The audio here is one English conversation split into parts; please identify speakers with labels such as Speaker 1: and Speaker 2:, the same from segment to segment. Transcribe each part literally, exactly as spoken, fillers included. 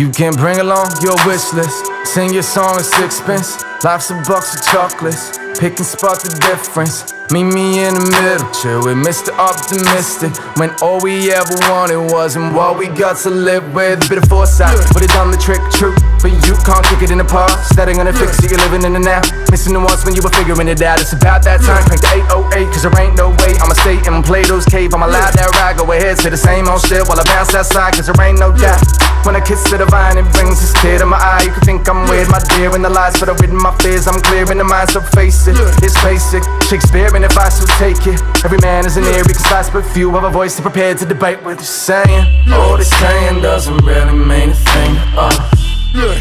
Speaker 1: You can bring along your wish list. Sing your song at sixpence. Life's a box of chocolates. Pick and spot the difference. Meet me in the middle, chill with Mister Optimistic. When all we ever wanted wasn't what we got to live with. A bit of foresight, would've done the trick, true. But you can't kick it in the past. That ain't gonna fix it, you're living in the now. Missing the ones when you were figuring it out. It's about that time, crank the eight oh eight. Cause there ain't no way I'ma stay and play those cave. I'm allowed that ride, go ahead, say the same old shit while I bounce outside. Cause there ain't no doubt. When I kiss the divine, it brings a tear to my eye. You can think I'm weird, my dear, in the lies, but I've ridden my fears. I'm clear in the mind, so face it. It's basic, Shakespearean advice, so take it. Every man is an ear, we can slice, but few have a voice to prepare to debate what they're saying. All they're saying doesn't really mean a thing to us.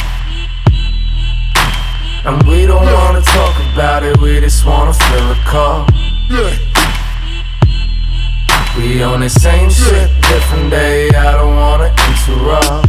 Speaker 1: And we don't wanna talk about it, we just wanna feel a call. We on the same shit, different day, I don't wanna interrupt.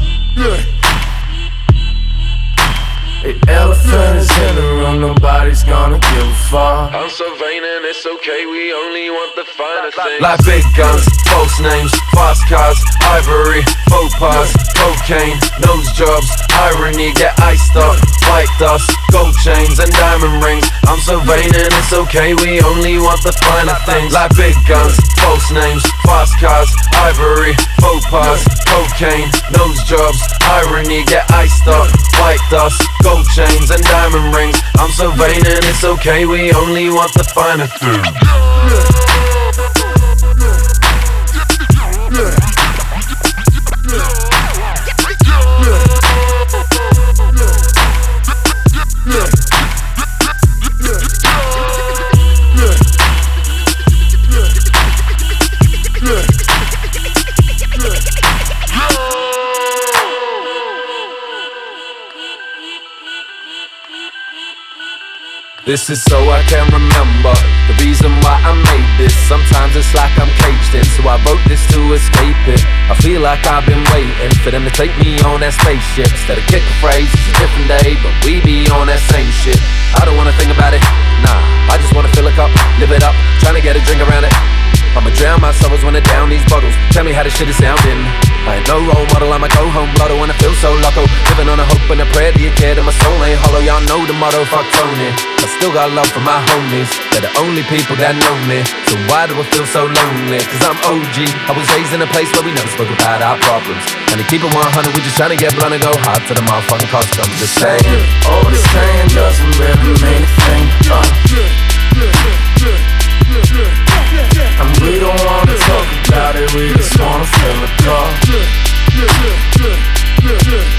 Speaker 1: The elephant is in the room, nobody's gonna give a fuck.
Speaker 2: I'm so vain and it's okay, we only want the finer things.
Speaker 3: Like big guns, false names, fast cars, ivory, faux pas, cocaine, nose jobs, irony, get iced up, white dust, gold chains and diamond rings. I'm so vain and it's okay, we only want the finer things. Like big guns, false names, fast cars, ivory, faux pas, cocaine, nose jobs, irony, get iced up, white dust, gold chains and diamond rings. I'm so vain and it's okay, we only want the finer things. This is so I can remember the reason why I made this. Sometimes it's like I'm caged in, so I wrote this to escape it. I feel like I've been waiting for them to take me on that spaceship. Instead of kick a phrase, it's a different day, but we be on that same shit. I don't wanna think about it, nah, I just wanna fill a cup, live it up, tryna get a drink around it. I'ma drown my sorrows when I down these bottles. Tell me how this shit is sounding. I ain't no role model, I'm a go home blotto when I feel so loco. Living on a hope and a prayer to your kid, and my soul ain't hollow. Y'all know the motto, fuck Tony. I still got love for my homies, they're the only people that know me. So why do I feel so lonely? Cause I'm O G, I was raised in a place where we never spoke about our problems. And to keep it one hundred, we just tryna get blunt and go hard to the motherfucking cost. I'm just saying,
Speaker 1: all this saying doesn't really mean a thing to us. And we don't wanna talk about it, we just wanna feel the call.